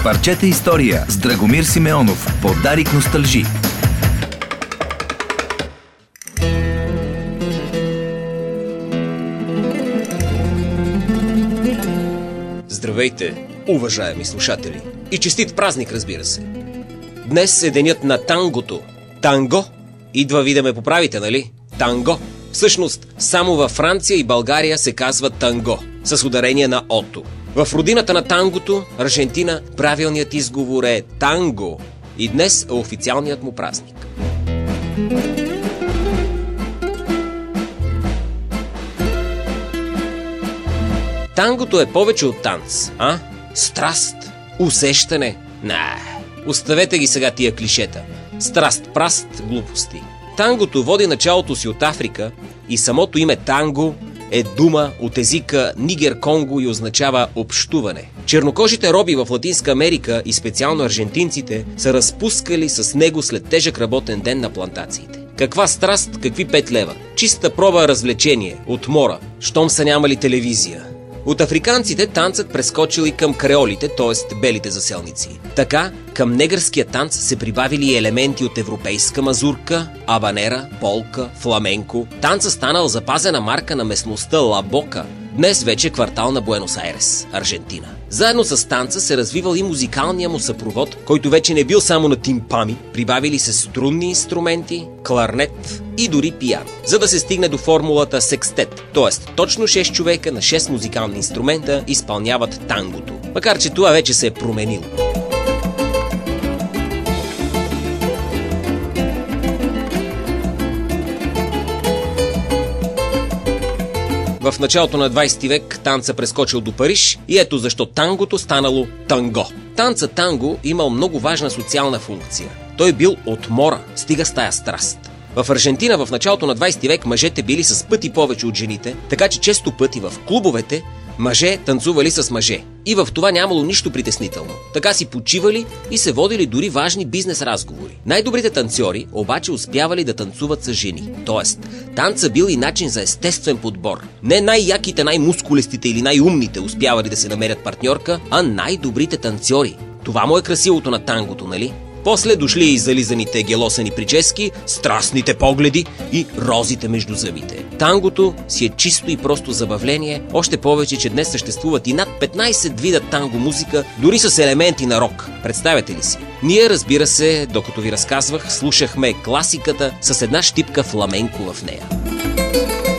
Парчета история с Драгомир Симеонов. Подарик носталжи. Здравейте, уважаеми слушатели! И честит празник, разбира се! Днес е денят на тангото. Танго? Идва ви да ме поправите, нали? Танго. Всъщност, само във Франция и България се казва танго, с ударение на ото. В родината на тангото, Аржентина, правилният изговор е танго. И днес е официалният му празник. Тангото е повече от танц, а? Страст, усещане. Оставете ги сега тия клишета. Страст, праст, глупости. Тангото води началото си от Африка и самото име танго е дума от езика Нигер-Конго и означава общуване. Чернокожите роби в Латинска Америка и специално аржентинците са разпускали с него след тежък работен ден на плантациите. Каква страст, какви 5 лева. Чиста проба развлечение, от мора, щом са нямали телевизия. От африканците танцът прескочил и към креолите, т.е. белите заселници. Така, към негърския танц се прибавили елементи от европейска мазурка, абанера, полка, фламенко. Танцът станал запазена марка на местността Ла Бока, днес вече квартал на Буенос Айрес, Аржентина. Заедно с танца се развивал и музикалния му съпровод, който вече не бил само на тимпани, прибавили се струнни инструменти, кларнет и дори пиано, за да се стигне до формулата секстет, т.е. точно 6 човека на 6 музикални инструмента изпълняват тангото, макар че това вече се е променило. В началото на 20 век танца прескочил до Париж и ето защо тангото станало танго. Танца танго имал много важна социална функция. Той бил от мора, стига с тая страст. В Аржентина в началото на 20 век мъжете били с пъти повече от жените, така че често пъти в клубовете мъже танцували с мъже. И в това нямало нищо притеснително. Така си почивали и се водили дори важни бизнес разговори. Най-добрите танцори обаче успявали да танцуват с жени. Тоест, танца бил и начин за естествен подбор. Не най-яките, най-мускулестите или най-умните успявали да се намерят партньорка, а най-добрите танцори. Това му е красивото на тангото, нали? После дошли и зализаните гелосани прически, страстните погледи и розите между зъбите. Тангото си е чисто и просто забавление, още повече, че днес съществуват и над 15 вида танго музика, дори с елементи на рок. Представете ли си? Ние, разбира се, докато ви разказвах, слушахме класиката с една щипка фламенко в нея.